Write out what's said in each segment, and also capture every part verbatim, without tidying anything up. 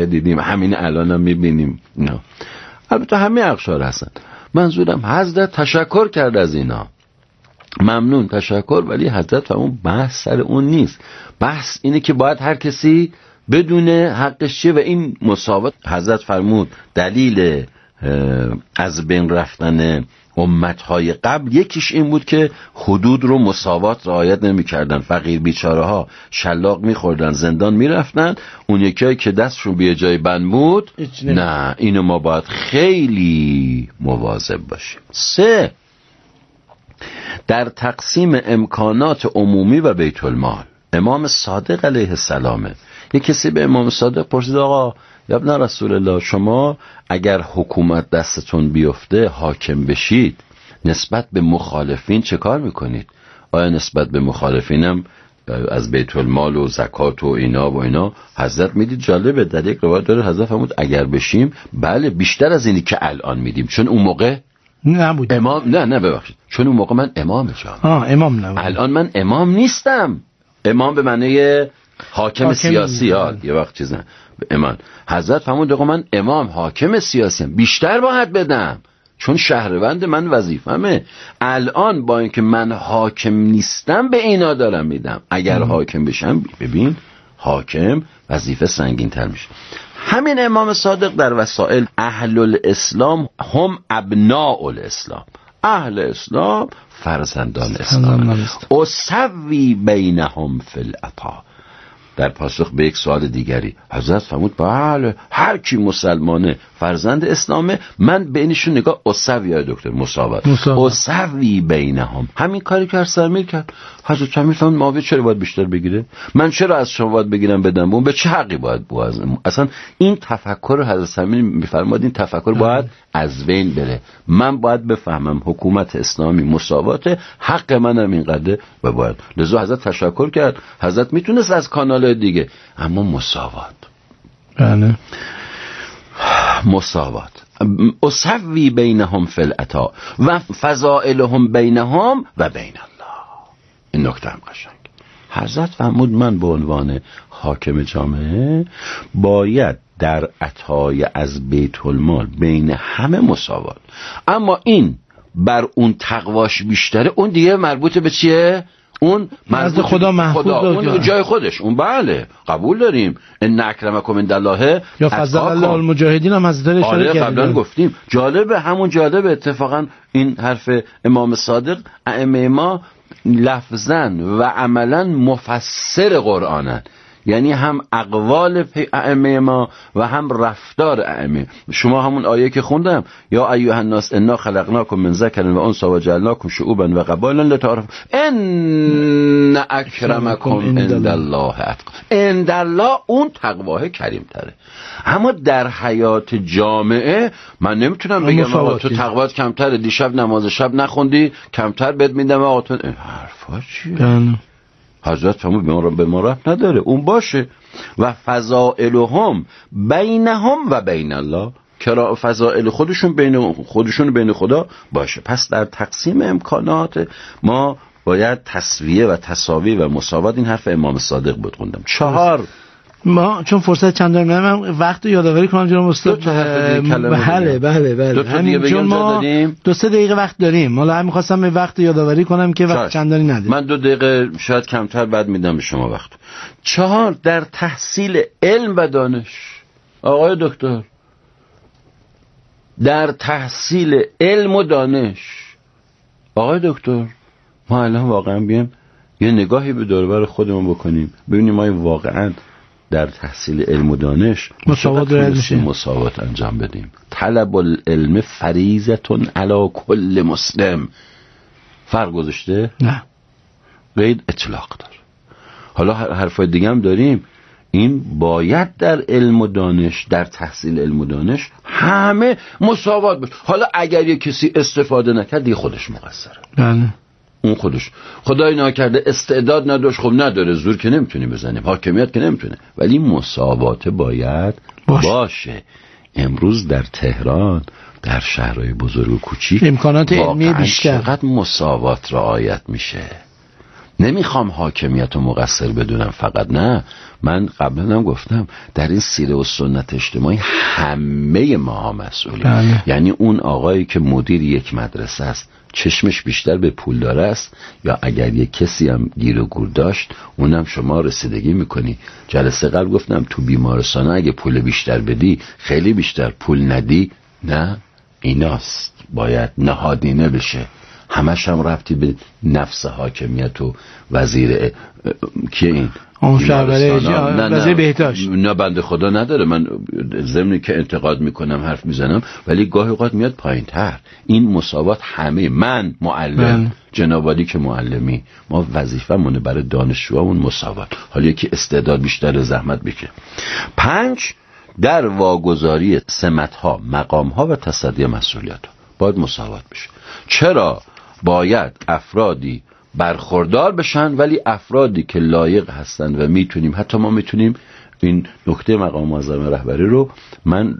دهه دیدیم، همین الان هم میبینیم. نه البته همه اقشار هستن. منظورم حضرت تشکر کرد از اینا، ممنون، تشکر، ولی حضرت فرمود بحث سر اون نیست. بحث اینه که باید هر کسی بدونه حقش چیه و این مساوات. حضرت فرمود دلیل از بین رفتن امتهای قبل یکیش این بود که حدود رو مساوات رعایت نمی کردن. فقیر بیچاره ها شلاق می خوردن، زندان می رفتن. اون یکی که دستشون به جای بند بود، نه، اینو ما باید خیلی مواظب باشیم. سه، در تقسیم امکانات عمومی و بیت المال. امام صادق علیه السلام، یک کسی به امام صادق پرسید آقا یا ابن رسول الله، شما اگر حکومت دستتون بیفته حاکم بشید، نسبت به مخالفین چه کار میکنید؟ آیا نسبت به مخالفینم از بیت المال و زکات و اینا و اینا؟ حضرت میدید جالبه، در یک روایت داره حضرت فرمود اگر بشیم بله بیشتر از اینی که الان میدیم، چون اون موقع نبود امام. نه نه ببخشید، چون اون موقع من امام جامعه. آه امام نبود. الان من امام نیستم. امام به معنی حاکم, حاکم سیاسی ها یه وقت چیزن امام. حضرت فرمود آقا من امام حاکم سیاسی هم، بیشتر باید بدم چون شهروند من وظیفمه. الان با اینکه من حاکم نیستم به اینا دارم میدم، اگر ام. حاکم بشم ببین حاکم وظیفه سنگین تر میشه. همین امام صادق در وسائل اهل الاسلام هم ابناء الاسلام، اهل اسلام فرزندان اسلام، اسوی بینهم فی العطا. در پاسخ به یک سوال دیگری حضرت فرمود بله هر کی مسلمانه فرزند اسلامه، من بینشون نگاه اسوی یا دکتر مساوات، اسوی بینهم. همین کاری که ارسل امیر کرد. حضرت امیر فرمود معاویه چرا باید بیشتر بگیره؟ من چرا از شما باید بگیرم بدم؟ اون به چه حقی باید باز؟ اصلا این تفکر حضرت امیر میفرماد این تفکر باید از بین بره. من باید بفهمم حکومت اسلامی مساوات، حق منم اینقدر و باید. لذا حضرت تشکر کرد. حضرت میتونست از کانال دیگه، اما مساوات. بله مساوات. اسوی بینهم فی العطا و فضائلهم بینهم و بین الله. این نکته هم قشنگ. حضرت فرمود من به عنوان حاکم جامعه باید در عطای از بیت المال بین همه مساوات. اما این بر اون تقواش بیشتره، اون دیگه مربوط به چیه؟ اون مربوط خدا محفوظ خدا. اون جای خودش، اون بله قبول داریم. ان اکرمکم عند الله یا فضل الله المجاهدین هم از دل اشاره کردیم. قبلا گفتیم. جالبه، همون جالبه اتفاقا این حرف امام صادق. ائمه ما لفظاً و عملاً مفسر قرآنن، یعنی هم اقوال ائمه ما و هم رفتار ائمه. شما همون آیه که خوندم یا ایها الناس انا خلقناکم من ذکر و انثی و جعلناکم شعوبا و قبایل لتعارفوا ان اکرمکم عند الله اتقاکم. عند الله اون تقواه کریم تره. اما در حیات جامعه من نمیتونم بگم آقا تو تقوات کمتره، دیشب نماز شب نخوندی کمتر بد میدم آقا تو. این حرفا چیه؟ حضرت فرمود به ما رفت نداره، اون باشه. و فضائلهم بینهم و بین الله، که فضائل خودشون بین خودشون بین خدا باشه. پس در تقسیم امکانات ما باید تسویه و تساوی و مساوات. این حرف امام صادق بود خوندم. چهار، ما چون فرصت چند داریم من وقت رو یادآوری کنم جناب استاد. بله بله بله همین چون ما دو سه دقیقه وقت داریم، حالا هم می‌خواستم به وقت یادآوری کنم که وقت چند داری نداریم. من دو دقیقه شاید کمتر بعد میدم به شما وقت. چهار، در تحصیل علم و دانش. آقای دکتر، در تحصیل علم و دانش آقای دکتر، ما الان واقعا بیام یه نگاهی به دور و بر خودمون بکنیم ببینیم ما واقعا در تحصیل علم و دانش مساوات مساوات انجام بدیم. طلب العلم فریضتون علی کل مسلم. فرق گذاشته؟ نه، قید اطلاق دار. حالا حرفای دیگه هم داریم. این باید در علم و دانش، در تحصیل علم و دانش همه مساوات باشه. حالا اگر یک کسی استفاده نکرد دیگه خودش مقصره. بله، اون خودش. خدای ناکرده استعداد نداشت، خب نداره، زور که نمیتونی بزنیم، حاکمیت که نمیتونه، ولی مساوات باید باشه. باشه. امروز در تهران، در شهرهای بزرگ و کوچیک امکانات علمی بیشتر، چقدر مساوات رعایت میشه. نمیخوام حاکمیت رو مقصر بدونم فقط، نه، من قبلا هم گفتم در این سیره و سنت اجتماعی همه ما ها مسئولیم. بله. یعنی اون آقایی که مدیر یک مدرسه است چشمش بیشتر به پول داره است، یا اگر یک کسی هم گیر و گور داشت اونم شما رسیدگی میکنی. جلسه قبل گفتم تو بیمارستان اگه پول بیشتر بدی خیلی بیشتر، پول ندی نه، ایناست باید نهادینه بشه. همش هم ربطی به نفس حاکمیت و وزیر که این اون شهربره وزیر بهداشت نه بنده خدا نداره. من ضمن که انتقاد میکنم حرف میزنم، ولی گاهی اوقات میاد پایین تر. این مساوات همه، من معلم جنابالی که معلمی، ما وظیفه‌مونه برای دانشجوامون مساوات. حالا یکی استعداد بیشتر زحمت بکشه. پنج، در واگذاری سمت‌ها، مقام‌ها و تصدی مسئولیت‌ها باید مساوات بشه. چرا باید افرادی برخوردار بشن، ولی افرادی که لایق هستن و میتونیم، حتی ما میتونیم این نکته مقام معظم رهبری رو من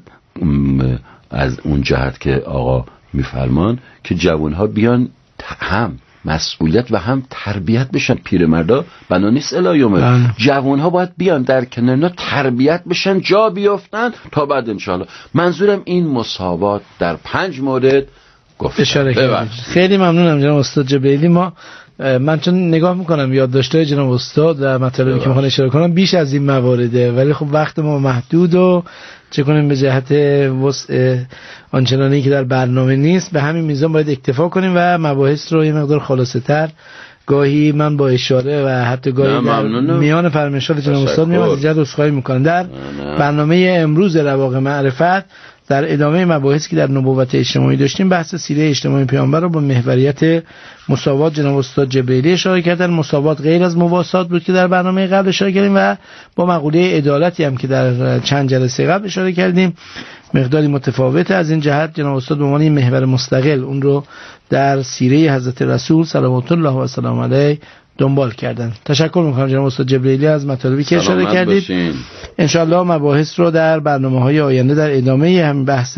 از اون جهت که آقا میفرمان که جوانها بیان هم مسئولیت و هم تربیت بشن. پیرمردا بنا نیست الهیومه، جوانها باید بیان در کنارنا تربیت بشن، جا بیافتن تا بعد انشاءالله. منظورم این مساوات در پنج مورد اشاره کردید. خیلی ممنونم جناب استاد جبریلی. ما من چون نگاه میکنم یادداشت‌های جناب استاد و مطالبی که میخوان اشاره کنم بیش از این موارده، ولی خب وقت ما محدود و چه کنیم به جهت وسع آنچنانی که در برنامه نیست، به همین میزان باید اکتفا کنیم و مباحث رو یه مقدار خلاصه تر، گاهی من با اشاره و حتی گاهی در میان فرمایشات جناب استاد میام از اینجا عذرخواهی میکنم. در برنامه امروز رواق معرفت در ادامه مباحثی که در نبوت اجتماعی داشتیم، بحث سیره اجتماعی پیامبر رو با محوریت مساوات جناب استاد جبریلی اشاره کردن. مساوات غیر از مواسات بود که در برنامه قبل اشاره کردیم و با مقوله عدالتی هم که در چند جلسه قبل اشاره کردیم. مقداری متفاوت از این جهت جناب استاد به عنوان محور مستقل اون رو در سیره حضرت رسول صلوات الله و سلام علیه دنبال کردن. تشکر میکنم جناب استاد جبریلی از مطالبی که اشاره کردید. انشالله مباحث رو در برنامه‌های آینده در ادامه همین بحث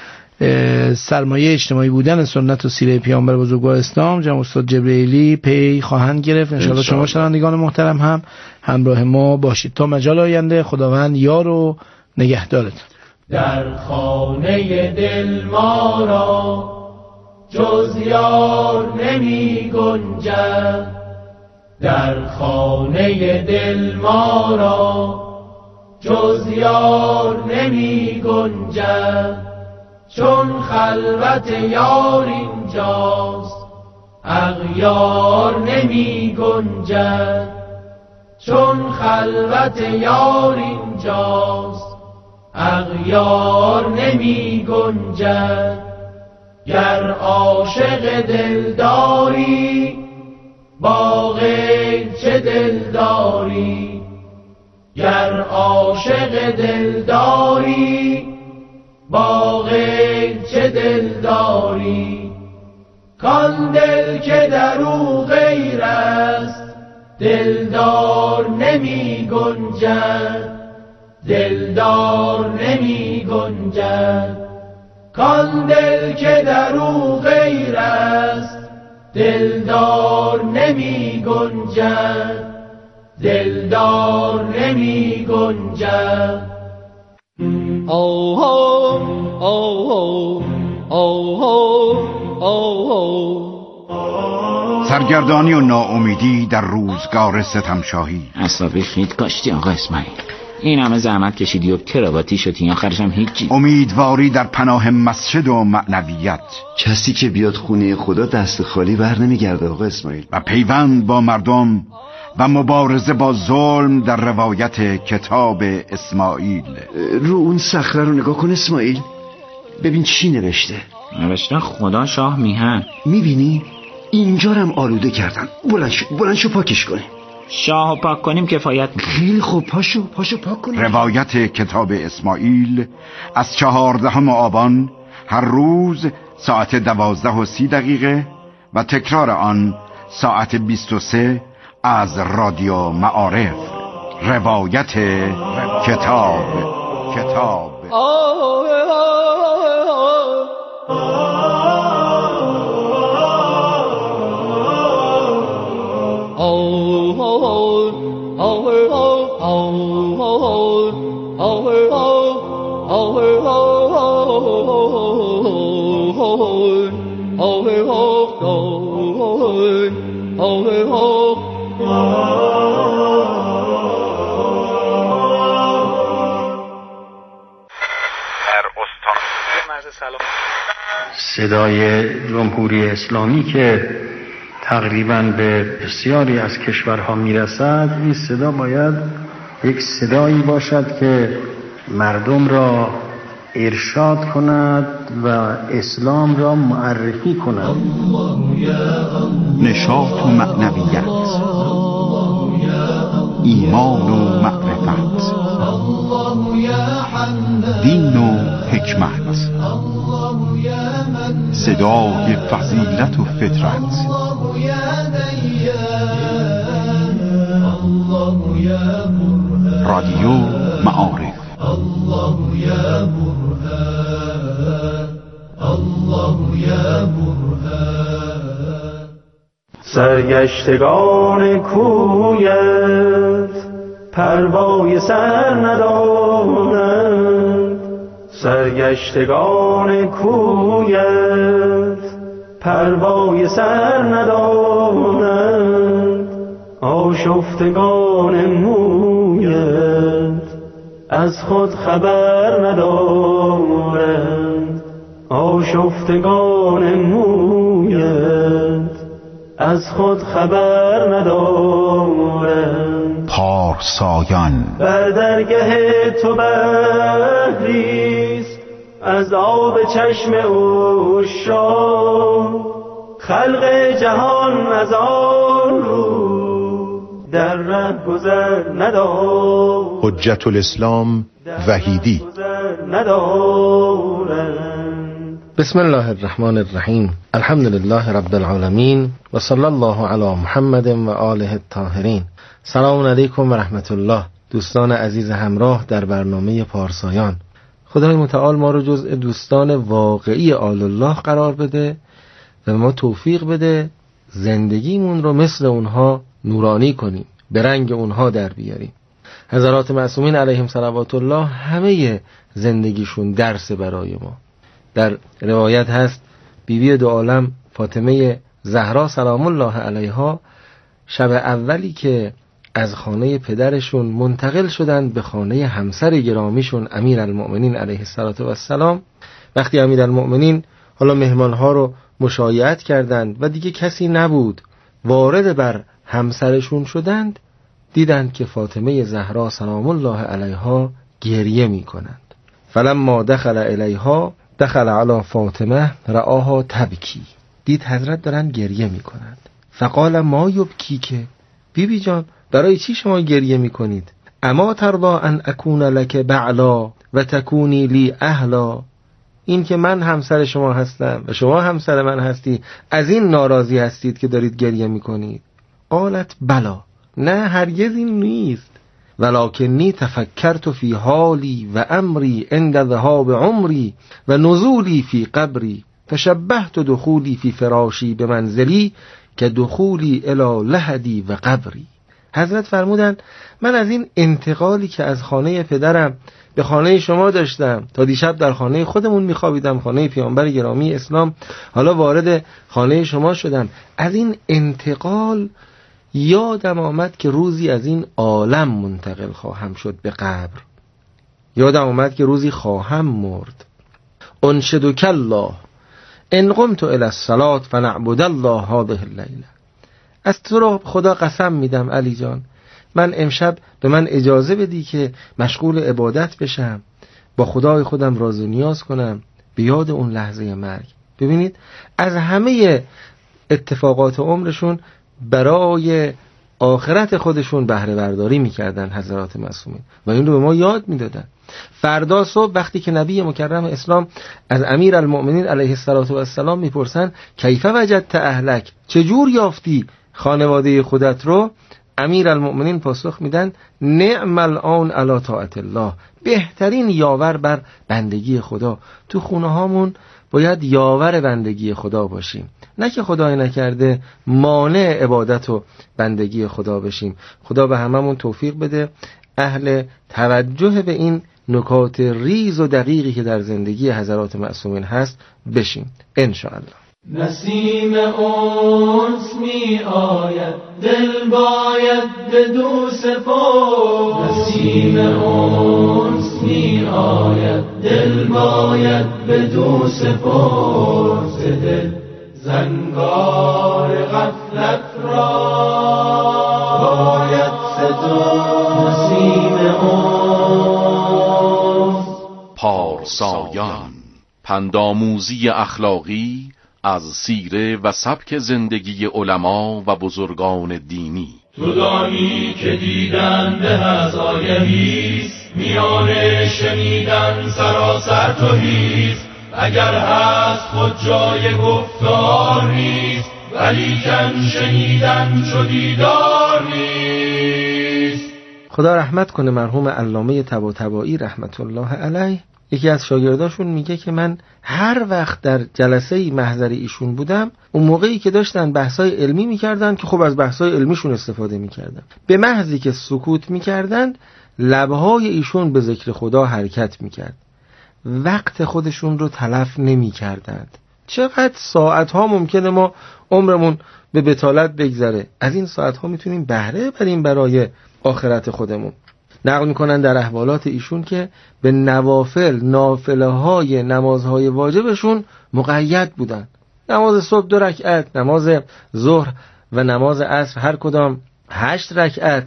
سرمایه اجتماعی بودن سنت و سیره پیامبر بزرگوار اسلام جناب استاد جبریلی پی خواهند گرفت. انشالله شما شنوندگان محترم هم همراه ما باشید تا مجال آینده. خداوند یار و نگهدارتون. در خانه دل ما را جز یار نمی گنجد، در خانه دل ما را جز یار نمی گنجد، چون خلوت یار اینجاست اغیار نمی گنجد، چون خلوت یار اینجاست اغیار نمی گنجد. گر عاشق دلداری با غیر چه دلداری، گر عاشق دلداری با غیر چه دلداری، کان دل که در او غیر است دلدار نمی گنجد، دلدار نمی گنجد، کان دل که در او غیر است دلدار نمی گنجد، دلدار نمی گنجد. اوه اوه اوه اوه اوه. سرگردانی و ناامیدی در روزگار ستمشاهی. اصابی خیت کاشتی آقا اسماعیل، این همه زحمت کشیدی و کراواتی شدی، آخرش هم هیچی. امیدواری در پناه مسجد و معنویت. کسی که بیاد خونه خدا دست خالی بر نمیگرده آقا اسماعیل. و پیوند با مردم و مبارزه با ظلم در روایت کتاب اسماعیل. رو اون صخره رو نگاه کن اسماعیل، ببین چی نوشته. نوشته خدا شاه میهن. میبینی اینجا هم آلوده کردن. بلند شو بلند شو پاکش کنیم. شاهو پاک کنیم کفایت. خیلی خوب، پاشو پاشو پاک کنیم. روایت کتاب اسماعیل از چهاردهم آبان هر روز ساعت دوازده و سی دقیقه و تکرار آن ساعت بیست و سه از رادیو معارف. روایت کتاب کتاب Oh صدای جمهوری اسلامی که تقریباً به بسیاری از کشورها میرسد، این صدا باید یک صدایی باشد که مردم را ارشاد کند و اسلام را معرفی کند. نشاط و معنویت، ایمان و معرفت، دین و حکمت، صدای فضیلت و فطرت، رادیو معارف. الله یا برهان، الله یا برهان. سرگشتگان کویت پروای سر ندارند، سرگشتگان کویت پروای سر ندارند، آشفتگان مویت از خود خبر ندارند، آشفتگان مویت از خود خبر ندارند. پارسایان بر درگه تو بحریست از آب چشم عشاق، خلق جهان از آن رو در ره گذر ندارد. حجت الاسلام وحیدی. بسم الله الرحمن الرحیم. الحمد لله رب العالمین و صلی الله علی محمد و آله الطاهرین. سلام علیکم و رحمت الله. دوستان عزیز همراه در برنامه پارسایان، خدای متعال ما رو جزء دوستان واقعی آل الله قرار بده و ما توفیق بده زندگیمون رو مثل اونها نورانی کنیم، به رنگ اونها در بیاریم. حضرات معصومین علیهم صلوات الله همه زندگیشون درس برای ما. در روایت هست بیبی دو عالم فاطمه زهرا سلام الله علیها شب اولی که از خانه پدرشون منتقل شدند به خانه همسر گرامیشون امیرالمؤمنین علیه السلام، وقتی امیرالمؤمنین حالا مهمانها رو مشایعت کردند و دیگه کسی نبود، وارد بر همسرشون شدند، دیدند که فاطمه زهرا سلام الله علیها گریه می کنند. فلما دخل الیها دخل علی فاطمه رآها تبکی، دید حضرت دارن گریه می کنند. فقال ما یبکی، که بی بی جان برای چی شما گریه می کنید؟ اما ترضا ان اکون لک بعلا و تکونی لی اهلا، این که من همسر شما هستم و شما همسر من هستی، از این ناراضی هستید که دارید گریه می کنید؟ قالت بلا، نه هرگز این نیست، ولکنی تفکرت فی حالی و امری عند ذهاب عمری و نزولی فی قبری فشبهت دخولی فی فراشی به منزلی که دخولی الی لحدی و قبری. حضرت فرمودند من از این انتقالی که از خانه پدرم به خانه شما داشتم، تا دیشب در خانه خودمون میخوابیدم، خانه پیامبر گرامی اسلام، حالا وارد خانه شما شدم، از این انتقال یادم آمد که روزی از این عالم منتقل خواهم شد به قبر، یادم آمد که روزی خواهم مرد. انشدک الله ان قمت الی الصلاة فنعبد الله هذه اللیله، از تو را خدا قسم میدم علی جان، من امشب به من اجازه بدی که مشغول عبادت بشم، با خدای خودم راز و نیاز کنم به یاد اون لحظه مرگ. ببینید از همه اتفاقات عمرشون برای آخرت خودشون بهره برداری میکردن حضرات معصومین و این رو به ما یاد میدادن. فردا صبح وقتی که نبی مکرم اسلام از امیرالمؤمنین علیه السلام میپرسن کیف وجدت اهلک، چجور یافتی خانواده خودت رو؟ امیرالمؤمنین پاسخ میدن نعم الآن علی طاعت الله، بهترین یاور بر بندگی خدا. تو خونه هامون باید یاور بندگی خدا باشیم، نه که خدای نکرده مانع عبادت و بندگی خدا بشیم. خدا به هممون توفیق بده اهل توجه به این نکات ریز و دقیقی که در زندگی حضرات معصومین هست بشیم انشاءالله. نسیم انس می آید دل باید بدو سپرد، نسیم انس می آید دل باید بدو سپرد، ز دل زنگار غفلت را باید سترد. نسیم انس. پارسایان، پندآموزی اخلاقی از سیره و سبک زندگی علما و بزرگان دینی. تو دانی که دیدن به از آگهیست، میان شنیدن سراسر توحیست، اگر هست خود جای گفتار نیست، ولیکن شنیدن چو دیدار نیست. خدا رحمت کنه مرحوم علامه طباطبایی رحمت الله علیه. یکی از شاگرداشون میگه که من هر وقت در جلسه محضر ایشون بودم، اون موقعی که داشتن بحثای علمی میکردن که خب از بحثای علمیشون استفاده میکردن، به محضی که سکوت میکردن لبهای ایشون به ذکر خدا حرکت میکرد، وقت خودشون رو تلف نمیکردند. چقدر ساعتها ممکنه ما عمرمون به بطالت بگذره، از این ساعتها میتونیم بهره بریم برای آخرت خودمون. نقل میکنن در احوالات ایشون که به نوافل نافله های نمازهای واجبشون مقید بودن. نماز صبح دو رکعت، نماز ظهر و نماز عصر هر کدام هشت رکعت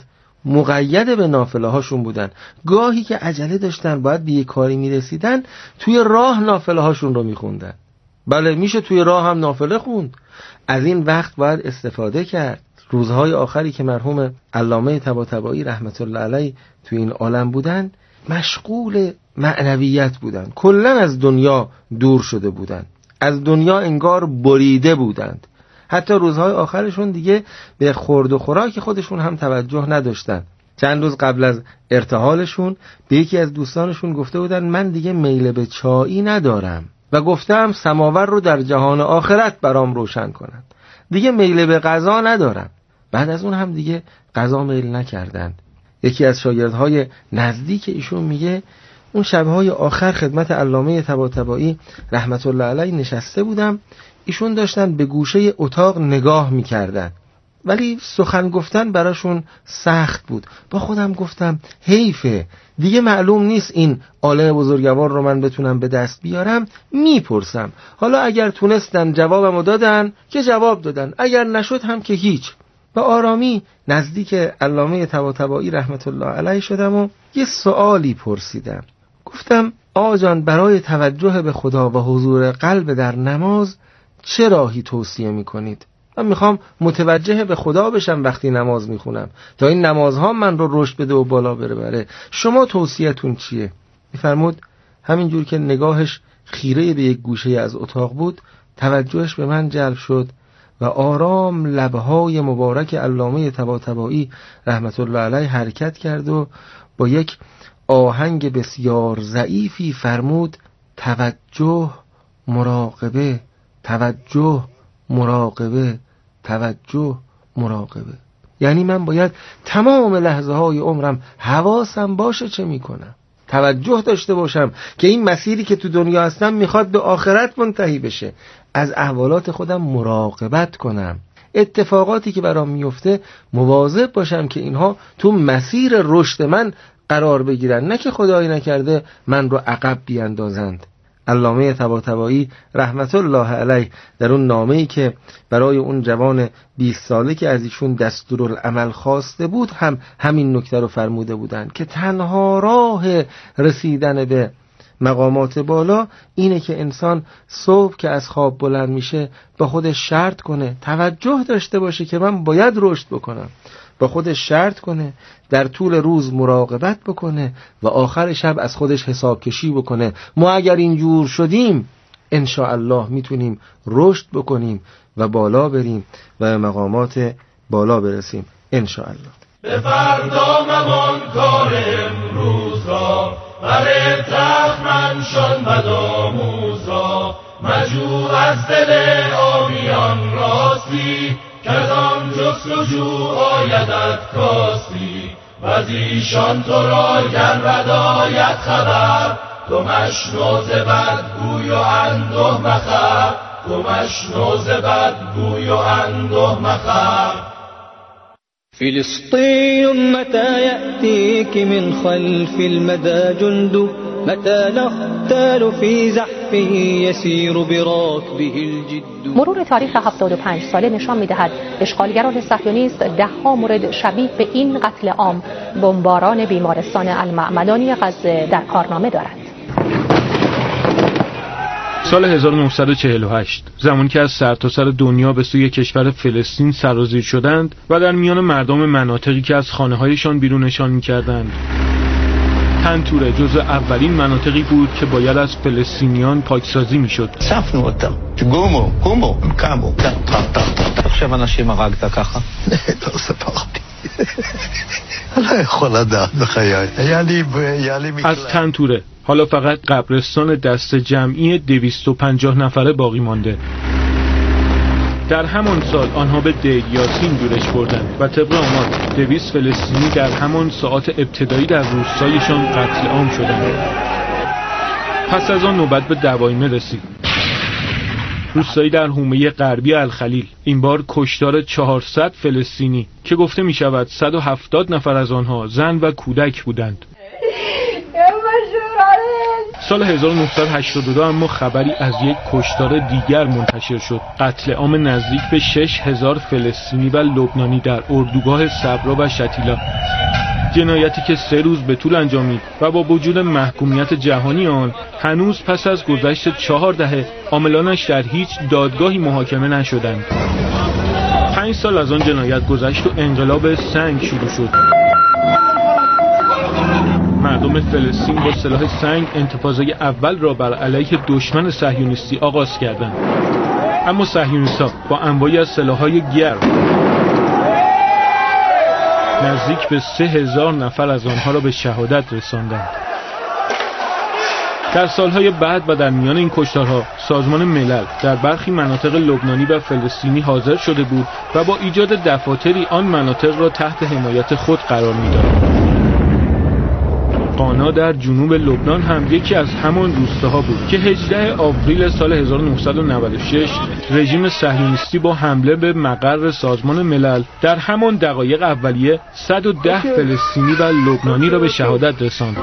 مقید به نافله هاشون بودن. گاهی که عجله داشتن باید به یک کاری میرسیدن، توی راه نافله هاشون رو میخوندن. بله میشه توی راه هم نافله خوند. از این وقت باید استفاده کرد. روزهای آخری که مرحوم علامه طباطبایی رحمت الله علیه تو این عالم بودن، مشغول معنویت بودن، کلا از دنیا دور شده بودن، از دنیا انگار بریده بودند. حتی روزهای آخرشون دیگه به خورد و خوراک خودشون هم توجه نداشتن. چند روز قبل از ارتحالشون به یکی از دوستانشون گفته بودن من دیگه میل به چایی ندارم و گفتم سماور رو در جهان آخرت برام روشن کنند، دیگه میل به غذا ندارم. بعد از اون هم دیگه غذا میل نکردند. یکی از شاگردهای نزدیک ایشون میگه اون شبهای آخر خدمت علامه طباطبایی رحمت الله علیه نشسته بودم، ایشون داشتن به گوشه اتاق نگاه میکردن، ولی سخن گفتن براشون سخت بود. با خودم گفتم حیفه، دیگه معلوم نیست این عالم بزرگوار رو من بتونم به دست بیارم. میپرسم، حالا اگر تونستن جوابمو دادن که جواب دادن، اگر نشد هم که هیچ. به آرامی نزدیک علامه طباطبایی رحمت الله علیه شدم و یه سوالی پرسیدم. گفتم آقا جان، برای توجه به خدا و حضور قلب در نماز چه راهی توصیه میکنید؟ من میخوام متوجه به خدا بشم وقتی نماز میخونم، تا این نمازها من رو رشد بده و بالا بره. شما توصیه‌تون چیه؟ میفرمود همینجور که نگاهش خیره به یک گوشه از اتاق بود، توجهش به من جلب شد و آرام لبهای مبارک علامه طباطبایی رحمت الله علیه حرکت کرد و با یک آهنگ بسیار ضعیفی فرمود توجه، مراقبه، توجه، مراقبه، توجه، مراقبه. یعنی من باید تمام لحظه های عمرم حواسم باشه چه میکنم، توجه داشته باشم که این مسیری که تو دنیا هستم میخواد به آخرت منتهی بشه. از احوالات خودم مراقبت کنم، اتفاقاتی که برام میفته مواظب باشم که اینها تو مسیر رشد من قرار بگیرن، نه که خدایی نکرده من رو عقب بیاندازند. علامه طباطبایی رحمت الله علیه در اون نامه‌ای که برای اون جوان بیست ساله که از ایشون دستورالعمل خواسته بود هم همین نکته رو فرموده بودند که تنها راه رسیدن به مقامات بالا اینه که انسان صبح که از خواب بلند میشه با خودش شرط کنه، توجه داشته باشه که من باید رشد بکنم، با خودش شرط کنه، در طول روز مراقبت بکنه و آخر شب از خودش حساب کشی بکنه. ما اگر اینجور شدیم ان شاء الله میتونیم رشد بکنیم و بالا بریم و به مقامات بالا برسیم ان شاء الله. به فردا ممان کار امروز را، بر تخمن شان بدآموز را، مجو از دل آبیان راستی، که از آن جست و جو آیدت کاستی، و از ایشان تو را گر بداید خبر، تو مشنو ز بدگوی و انده مخر، تو مشنو ز بدگوی و انده مخر. فلسطين متى يأتيك من خلف المدى جند، متى نقتال في زحفه يسير براكبه الجد. مرور تاریخ هفتاد و پنج ساله نشان می‌دهد اشغالگران صهیونیست ده‌ها مورد شبیه به این قتل عام بمباران بیمارستان المعمدانی غزه در کارنامه دارند. سال هزار و نهصد و چهل و هشت، زمانی که از سرتاسر سر دنیا به سوی کشور فلسطین سرازیر شدند و در میان مردم مناطقی که از خانه‌هایشان بیرونشان می‌کردند. تنتوره جزو اولین مناطقی بود که باید از فلسطینیان پاکسازی می‌شد. صفنو אותם. גומו, קומו, קמו. עכשיו אנשים הרגת ככה? לא ספרתי. לא יכול לדעת בחיי. היה לי היה לי מקלט. از تنتوره حالا فقط قبرستان دست جمعی دویست و پنجاه نفره باقی مانده. در همان سال آنها به دیر یاسین جورش بردند و طبق آمار دویست فلسطینی در همان ساعات ابتدایی در روستایشان قتل عام شدند. پس از آن نوبت به دواینه رسید. روستایی در حومه غربی الخلیل، این بار کشتار چهارصد فلسطینی که گفته می شود صد و هفتاد نفر از آنها زن و کودک بودند. سال هزار و نهصد و هشتاد و دو اما خبری از یک کشتار دیگر منتشر شد. قتل عام نزدیک به شش هزار فلسطینی و لبنانی در اردوگاه صبرا و شتیلا. جنایتی که سه روز به طول انجامید و با وجود محکومیت جهانی آن هنوز پس از گذشت چهار دهه عاملانش در هیچ دادگاهی محاکمه نشدند. پنج سال از آن جنایت گذشت و انقلاب سنگ شروع شد. مردم فلسطین با سلاح سنگ انتفاضه اول را بر علیه دشمن صهیونیستی آغاز کردند. اما صهیونیست‌ها با انواعی از سلاح‌های گرم نزدیک به سه هزار نفر از آنها را به شهادت رساندند. در سالهای بعد و در میان این کشتارها سازمان ملل در برخی مناطق لبنانی و فلسطینی حاضر شده بود و با ایجاد دفاتری آن مناطق را تحت حمایت خود قرار می‌داد. قانا در جنوب لبنان هم یکی از همان روستاها بود که هجدهم آوریل سال هزار و نهصد و نود و شش رژیم صهیونیستی با حمله به مقر سازمان ملل در همان دقایق اولیه صد و ده فلسطینی و لبنانی را به شهادت رساند.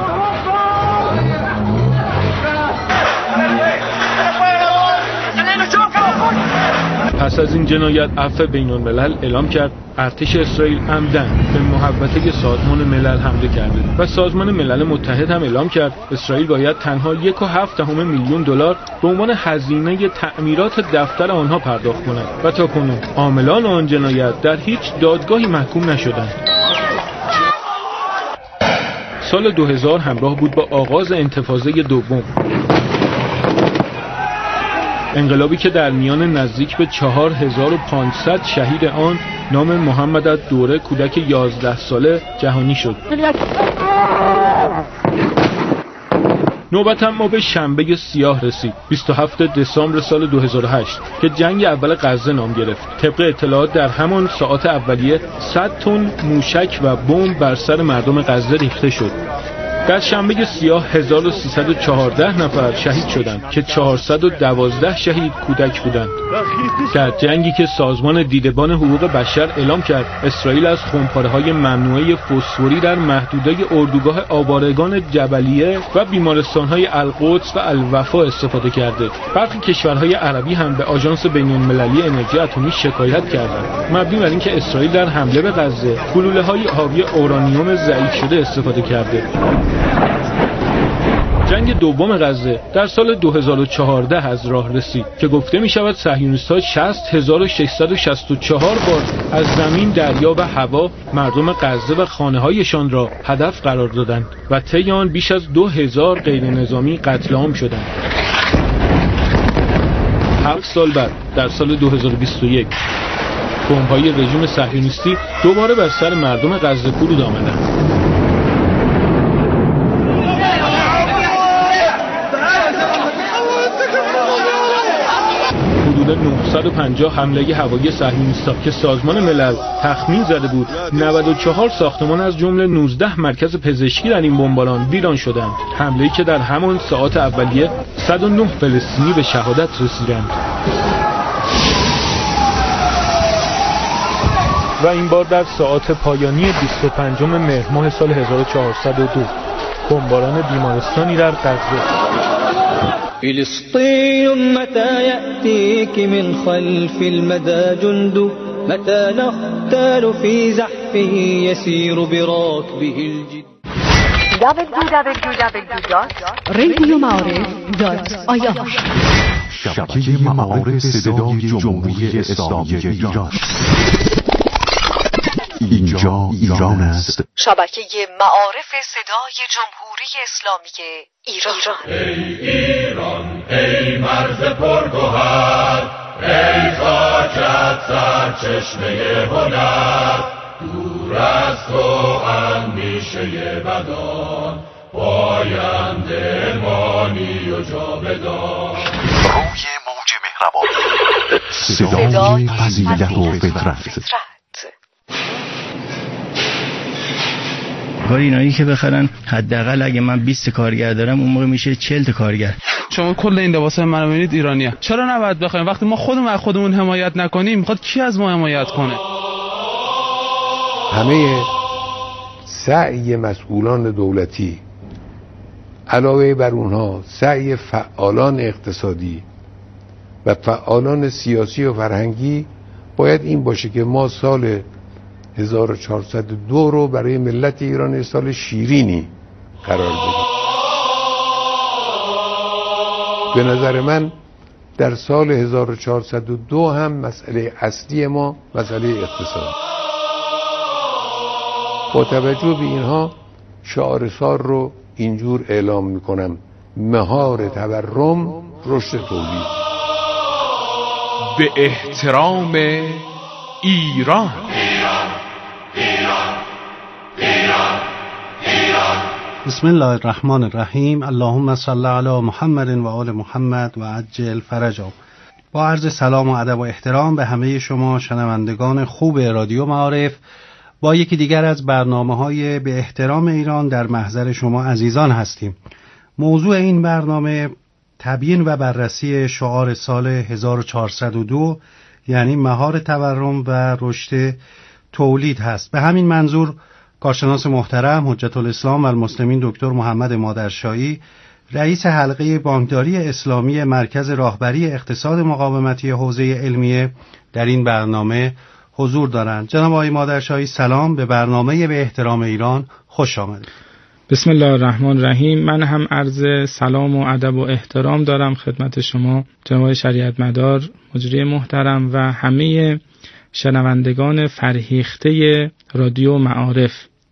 پس از این جنایت عفو بین‌الملل اعلام کرد. ارتش اسرائیل عمدن به محوطه سازمان ملل حمله کرده و سازمان ملل متحد هم اعلام کرد اسرائیل باید تنها یک و هفت دهم میلیون دلار به عنوان هزینه تعمیرات دفتر آنها پرداخت کند و تا کنون عاملان آن جنایت در هیچ دادگاهی محکوم نشدند. سال دو هزار همراه بود با آغاز انتفاضه دوم، انقلابی که در میان نزدیک به چهار هزار و پانصد شهید آن نام محمد الدوره کودک یازده ساله جهانی شد. نوبت اما به شنبه سیاه رسید، بیست و هفتم دسامبر سال دو هزار و هشت که جنگ اول غزه نام گرفت. طبق اطلاعات در همان ساعات اولیه صد تن موشک و بمب بر سر مردم غزه ریخته شد. در شنبه سیاه هزار و سیصد و چهارده نفر شهید شدند که چهارصد و دوازده شهید کودک بودند. در جنگی که سازمان دیدبان حقوق بشر اعلام کرد اسرائیل از خمپاره‌های ممنوعه فسفوری در محدوده اردوگاه آوارگان جبلیه و بیمارستان‌های القدس و الوفا استفاده کرده. برخی کشورهای عربی هم به آژانس بین‌المللی انرژی اتمی شکایت کردند مبنی بر اینکه اسرائیل در حمله به غزه گلوله‌های حاوی اورانیوم ضعیف شده استفاده کرده. جنگ دوم غزه در سال دو هزار و چهارده از راه رسید که گفته می شود صهیونیست‌ها شصت هزار و ششصد و شصت و چهار بار از زمین، دریا و هوا مردم غزه و خانه‌هایشان را هدف قرار دادند و طی آن بیش از دو هزار غیر نظامی قتل عام شدند. هفت سال بعد در سال دو هزار و بیست و یک بمب‌های رژیم صهیونیستی دوباره بر سر مردم غزه فرود آمدند. نهصد و پنجاه حمله هوایی صهیونیست‌ها که سازمان ملل تخمین زده بود نود و چهار ساختمان از جمله نوزده مرکز پزشکی در این بمباران ویران شدند. حمله‌ای که در همان ساعات اولیه صد و نه فلسطینی به شهادت رسیدند. و این بار در ساعات پایانی بیست و پنجم مهر ماه سال هزار و چهارصد و دو بمباران بیمارستانی در غزه. فلسطین متى یأتیک من خلف المدى جند متى نختال في زحفه يسير براكبه الجد. دبلیو دبلیو دبلیو دات رادیو معارف دات آی آر شبکه معارف صدای جمهوری اسلامی ایران. اینجا ایران است. شبکه معارف صدای جمهوری اسلامی ایران. ای ایران ای مرز پرگوهر، ای خاکت سرچشمه هنر، دور از تو اندیشه بدان، پاینده مانی و جاودان. روی موج مهربان، صدای فضیلت و فطرت. کار اینایی که بخرن حداقل اگه من بیست کارگر دارم اون موقع میشه چهل تا کارگر. شما کل این لباسای منو میبینید ایرانیه. چرا نباید بخریم؟ وقتی ما خودمون از خودمون حمایت نکنیم میخواد کی از ما حمایت کنه؟ همه سعی مسئولان دولتی علاوه بر اونها سعی فعالان اقتصادی و فعالان سیاسی و فرهنگی باید این باشه که ما سال هزار و چهارصد و دو رو برای ملت ایران سال شیرینی قرار بدیم. به نظر من در سال هزار و چهارصد و دو هم مسئله اصلی ما مسئله اقتصاد. با توجه به اینها شعار سال رو اینجور اعلام میکنم: مهار تورم، رشد تولید. به احترام ایران. بسم الله الرحمن الرحیم. اللهم صل علی محمد و آل محمد و عجل فرجهم. با عرض سلام و ادب و احترام به همه شما شنوندگان خوب رادیو معارف، با یکی دیگر از برنامه‌های به احترام ایران در محضر شما عزیزان هستیم. موضوع این برنامه تبیین و بررسی شعار سال هزار و چهارصد و دو، یعنی مهار تورم و رشد تولید هست. به همین منظور کارشناس محترم حجت الاسلام و المسلمین دکتر محمد مادرشاهی، رئیس حلقه بانکداری اسلامی مرکز راهبری اقتصاد مقاومتی حوزه علمیه، در این برنامه حضور دارند. جناب آقای مادرشاهی سلام، به برنامه به احترام ایران خوش آمدید. بسم الله الرحمن الرحیم. من هم عرض سلام و ادب و احترام دارم خدمت شما جناب شریعت مدار مجری محترم و همه شنوندگان فرهیخته رادیو معارف.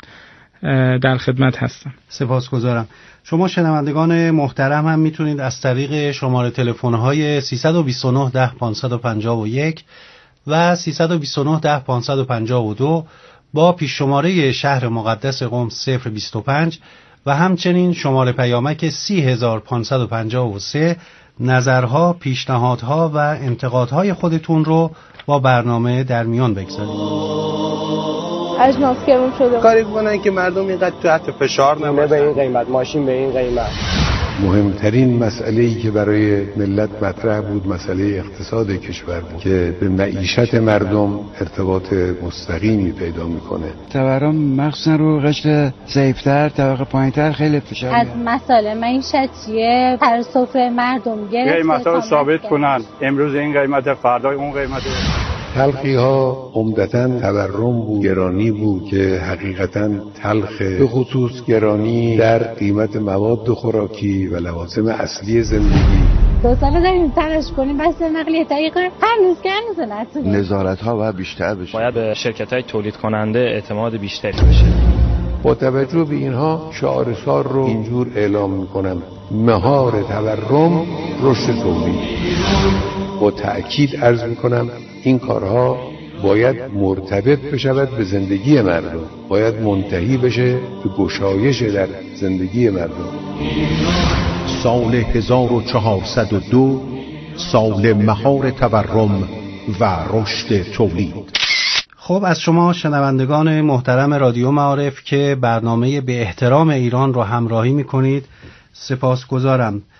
در خدمت هستم. سپاسگزارم. شما شنوندگان محترم هم میتونید از طریق شماره تلفن‌های سیصد و بیست و نه ده پانصد و پنجاه و یک و سیصد و بیست و نه ده پانصد و پنجاه و دو با پیش شماره شهر مقدس قم صفر بیست و پنج و همچنین شماره پیامک سی هزار پانصد و پنجاه و سه نظرها، پیشنهادها و انتقادهای خودتون رو با برنامه در میان بگذارید. اجناس گرون شده، کاری کنن که مردم اینقدر تحت فشار نباشن. به این قیمت، ماشین به این قیمت. مهمترین مسئله‌ای که برای ملت مطرح بود مسئله اقتصاد کشور بود که به معیشت مردم ارتباط مستقیمی پیدا میکنه. تورم مخصوصا رو قشر ضعیف‌تر، طبقه پایین‌تر خیلی فشار از مسائل معیشتیه هر سفره مردم گرفته. قیمتا رو ثابت کنن، امروز این قیمت، فردا اون قیمت. تلخی ها عمدتاً تورم بود، گرانی بود که حقیقتاً تلخه، به خصوص گرانی در قیمت مواد خوراکی و لوازم اصلی زندگی. دو ساله داریم تلاش کنیم بس نقلیه تایی کنیم، هنوز که هنوز نتونیم. نظارت ها باید بیشتر بشه. باید به شرکت های تولید کننده اعتماد بیشتری بشه. با توجه به اینها شعار سال رو اینجور اعلام میکنم: مهار تورم، رشد تولید. با تأکید عرض میکنم این کارها باید مرتبط بشود به زندگی مردم، باید منتهی بشه به گشایش در زندگی مردم. سال هزار و چهارصد و دو سال مهار تورم و رشد تولید. خب از شما شنوندگان محترم رادیو معارف که برنامه به احترام ایران رو همراهی میکنید سپاسگزارم.